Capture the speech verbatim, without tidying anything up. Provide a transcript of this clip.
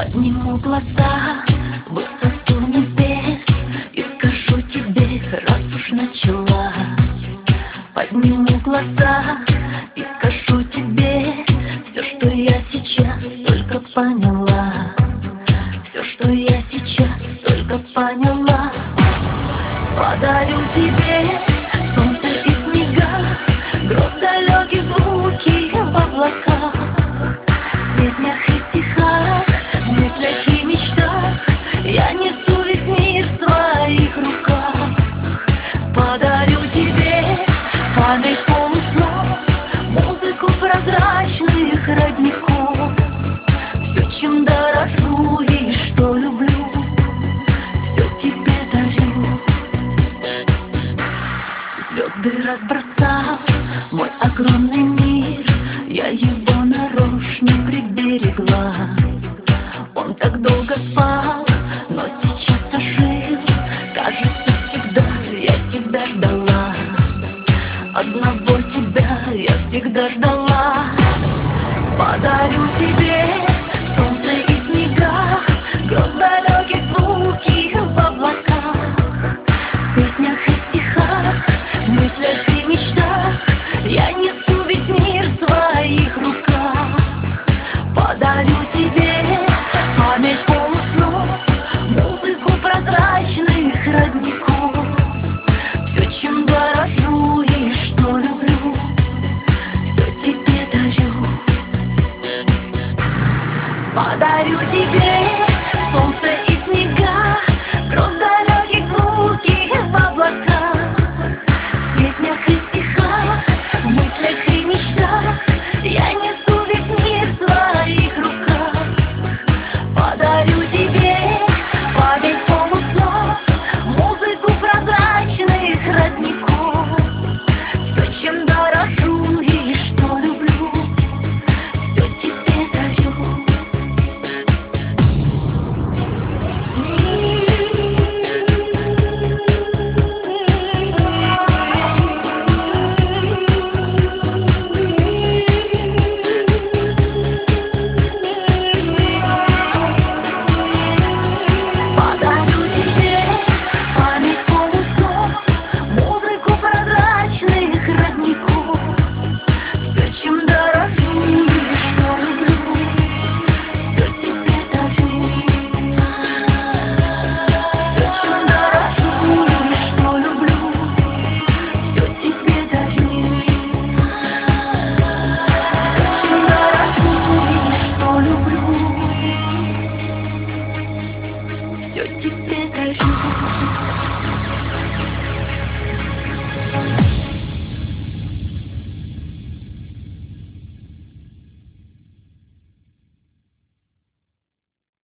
Подниму глаза в высоту небес и скажу тебе, раз уж начала. Подниму глаза и скажу тебе все, что я сейчас только поняла. Все, что я сейчас только поняла. Подарю тебе солнце и снега, гроз, далекие звуки в облаках, в песнях и стихах, в мыслях и мечтах. Я несу весь мир в своих руках. Подарю тебе память полуснов, музыку прозрачных родников. Все, чем дорожу и что люблю, все тебе дарю. Звезды разбросал мой огромный мир, я его нарочно приберегла. Он так долго спал, но сейчас ожил. Кажется, всегда я тебя ждала. Одного тебя я всегда ждала. Подарю тебе солнце и снега, гроз, далекие звуки в облаках, в песнях и стихах, в мыслях и мечтах. Я несу весь мир в своих руках. Подарю тебе память полуснов, музыку прозрачных родников. Все, чем дорожу и что люблю, все тебе дарю. Подарю тебе